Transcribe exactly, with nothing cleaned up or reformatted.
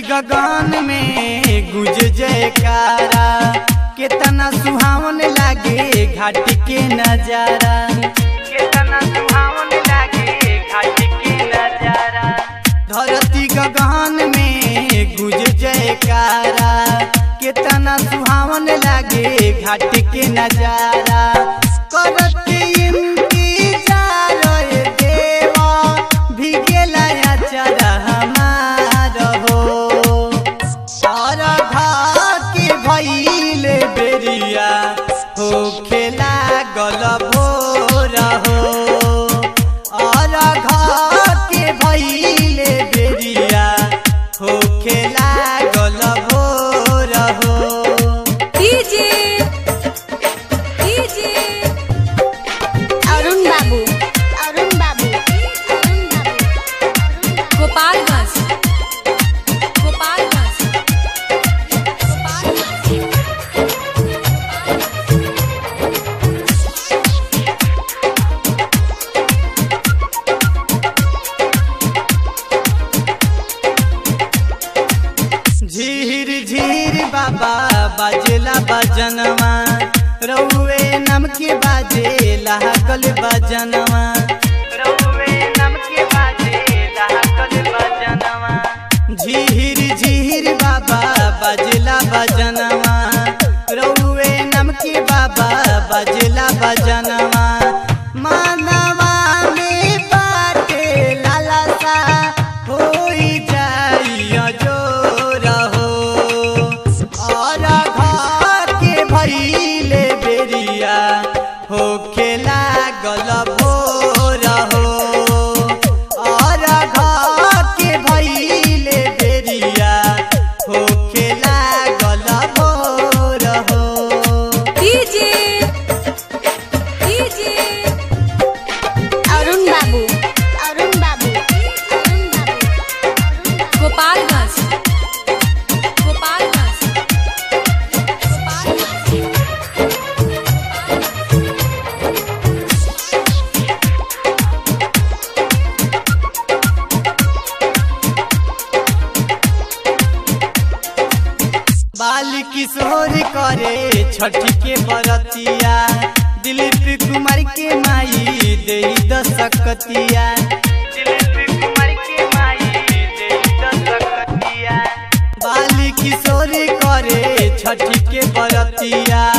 गगन में गुज जयकारा, कितना सुहावन लागे घाट के नजारा, कितना सुहावन लागे घाट के नजारा। धरती गगन में गुज जयकारा, कितना सुहावन लागे घाट के नजारा। करते इंतजार रे देवा, भीगेला अचरा हमार हो। और के भइले बेरिया हो खेला गल भोर हो। और के भइले बेरिया हो खेला गल भोर हो। डीजे डीजे अरुण बाबू अरुण बाबू अरुण बाबू गोपालगंज गोपालगंज झीर झीर बाबा बाजेला बजनवा, रउए नम के बाजे लागल बजनवा, रउए नम के बाजे लागल बजनवा। झीर झीर बाबा बाजेला बजनवा, रउए नम के बाबा बाजेला बजनवा। मानवा में बाटे लालसा होई जाइया जोर हो। और घर के भइले बेरिया हो खेला गल भोर हो। और घर के भइले बेरिया हो खेला गल भोर हो। डीजे डीजे अरुण बाबू अरुण बाबू अरुण बाबू गोपालगंज गोपालगंज बाल किशोर करे छठ के बरतिया, दिलीप कुमार के माई दे दसकतिया, दिलीप कुमार के माई दे दसकतिया। बाल किशोर करे छठ के बरतिया,